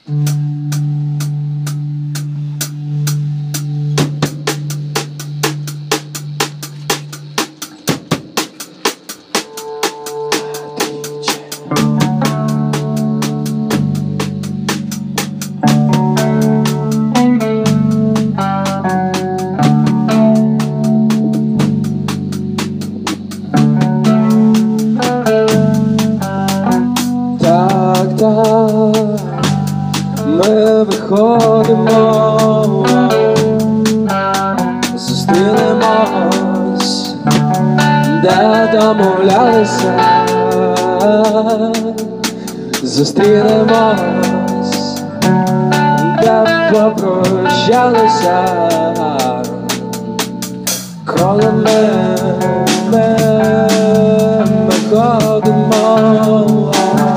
Ми виходимо, зустрінемось, де домовлялися, зустрінемось, де попрощалися, коли ми ходимо,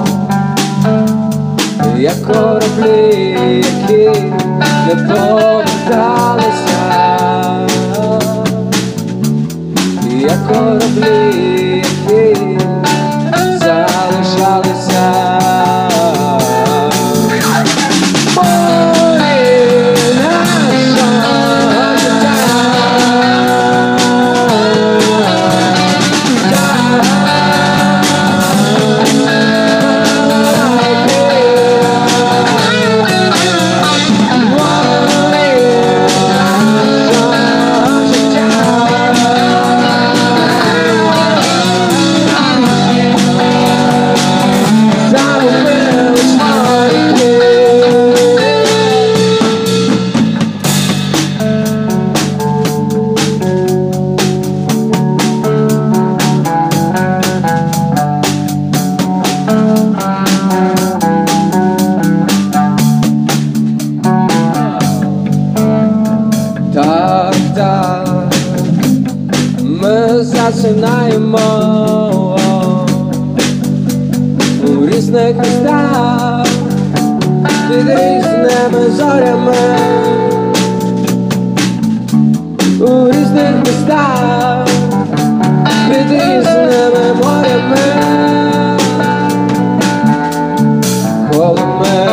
як кораблі, які не поверталися, як кораблі, які залишалися. Так, ми засинаємо у різних містах, під різними зорями, у різних містах, під різними морями, коли ми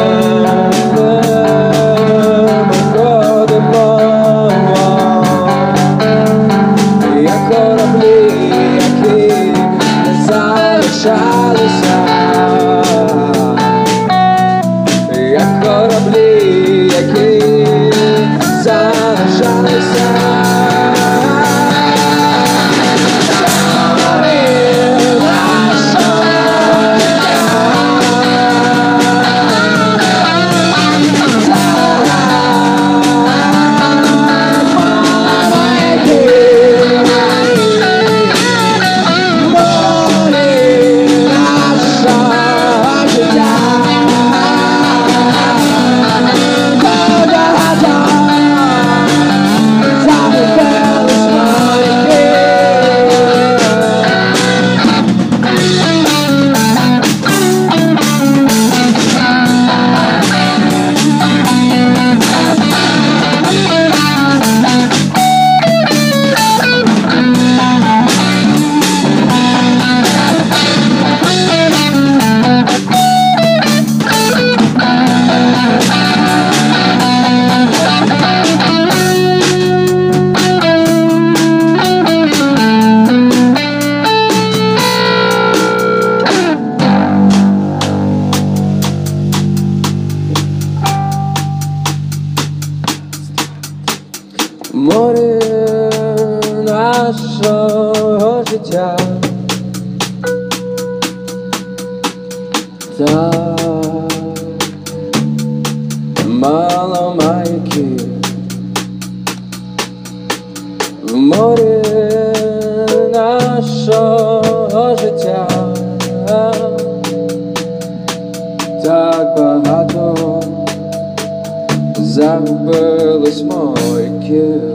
як кораблі, які залишалися. Море нашого життя, так мало маяків в морі нашого життя, так багато загубилось маяків.